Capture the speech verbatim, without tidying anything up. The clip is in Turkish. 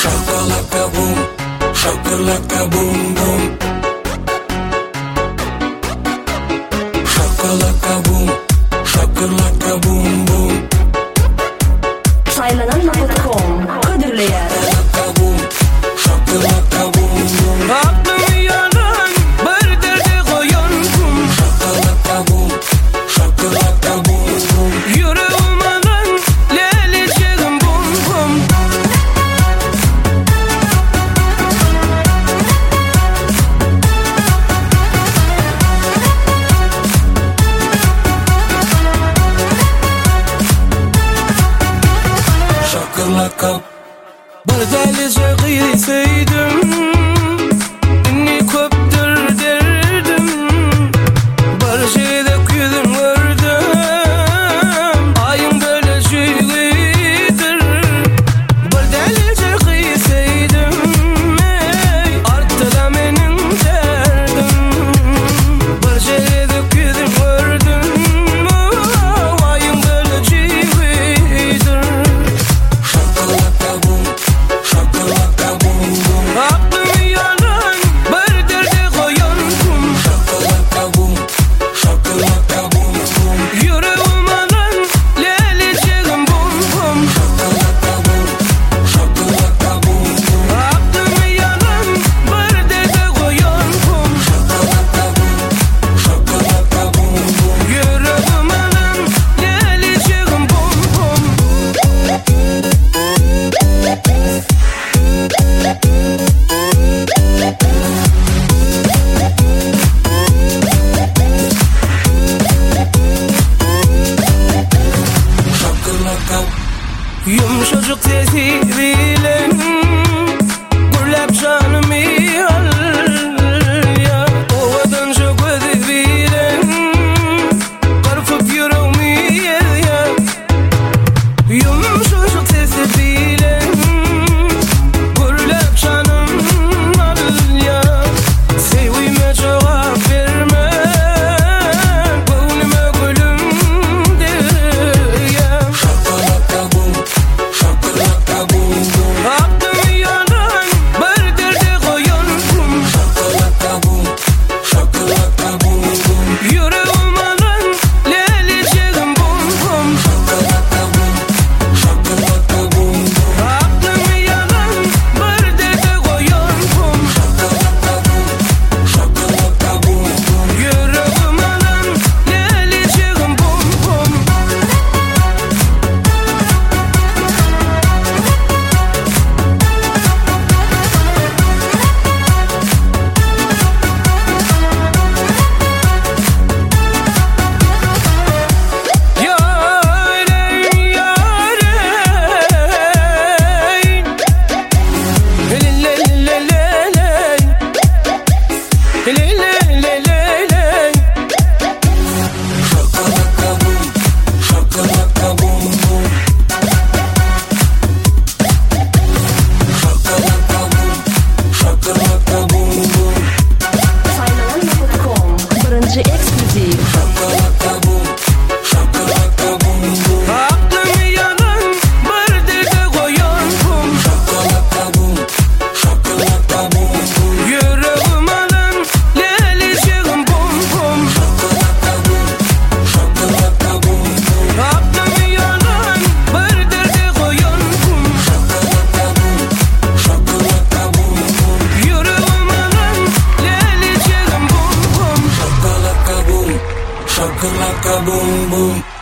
Shakalaka boom, shakalaka boom boom. Shakalaka boom, shakalaka boom boom. saylanan nokta com Kadirliyer. Shakalaka boom, shakalaka boom boom. Aklımı yaran bir derde koyan kum. Shakalaka boom, shakalaka boom boom. Yüreğim alan leleceğim bum bum. Shakalaka. Bir delice kıysaydım, inni köptür derdim. Bir şeyde küydüm gördüm, ayın böyle şeylidir. Bir delice kıysaydım, ey, arttı da benim derdim. Bir şeyde küydüm gördüm, oh, ayın böyle şeylidir. Shakalaka boom, shakalaka boom boom. Aklımı yalan bir derde koyan kum. Shakalaka boom, shakalaka boom boom. Yüreğim alan leleceğim bum bum. Shakalaka boom, shakalaka boom boom. Aklımı yalan bir derde koyan kum. Shakalaka boom, shakalaka boom boom. Yüreğim alan leleceğim bum bum. Shakalaka. Yumuşacık sesiyle gürlep canımı al ya. Ovadan çok ödebiyle kırpıp yüreğimi ya. Yumuşacık sesiyle gürlep canım al ya. Sevime cevap verme, gönlüme gülüm de ya. Shakalaka boom, shakalaka boom boom. Aklımı yalan bir derde koyan kum. Shakalaka boom, shakalaka boom boom. Yüreğim alan leleceğim bum bum. Shakalaka boom, shakalaka boom boom. Aklımı yalan bir derde koyan kum. Shakalaka boom, shakalaka boom boom. Yüreğim alan leleceğim bum bum. Yareyn yareyn, leleleleleley, leleleleleley. Shakalaka boom, shakalaka boom boom. Shakalaka boom, shakalaka boom boom. saylanan nokta com birinci ekskluziv. Shakalaka boom, shakalaka boom boom. Aklımı yalan bir derde koyan kum. Shakalaka boom, shakalaka boom boom. Yüreğim alan leleceğim bum bum. Shakalaka boom, shakalaka boom boom. Aklımı yalan bir derde koyan kum. Shakalaka boom, shakalaka boom boom. Yüreğim alan leleceğim bum bum. Shakalaka boom, shakalaka boom boom.